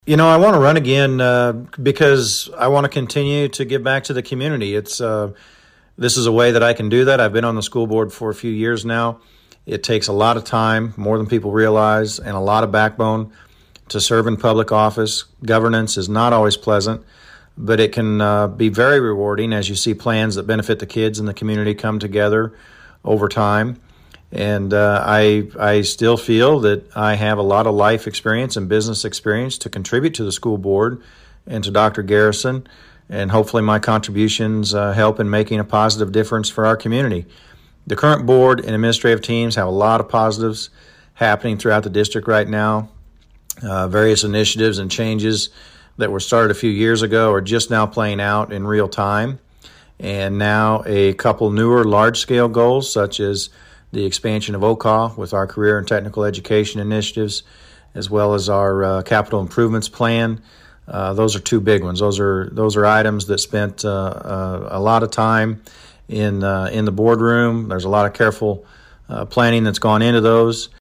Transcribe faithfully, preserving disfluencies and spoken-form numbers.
You know, I want to run again uh, because I want to continue to give back to the community. It's uh, this is a way that I can do that. I've been on the school board for a few years now. It takes a lot of time, more than people realize, and a lot of backbone to serve in public office. Governance is not always pleasant, but it can uh, be very rewarding as you see plans that benefit the kids in the community come together over time. And uh, I I still feel that I have a lot of life experience and business experience to contribute to the school board and to Doctor Garrison, and hopefully my contributions uh, help in making a positive difference for our community. The current board and administrative teams have a lot of positives happening throughout the district right now. Uh, various initiatives and changes that were started a few years ago are just now playing out in real time. And now a couple newer large-scale goals, such as the expansion of O C A with our career and technical education initiatives, as well as our uh, capital improvements plan. Uh, those are two big ones. Those are those are items that spent uh, uh, a lot of time in uh, in the boardroom. There's a lot of careful uh, planning that's gone into those.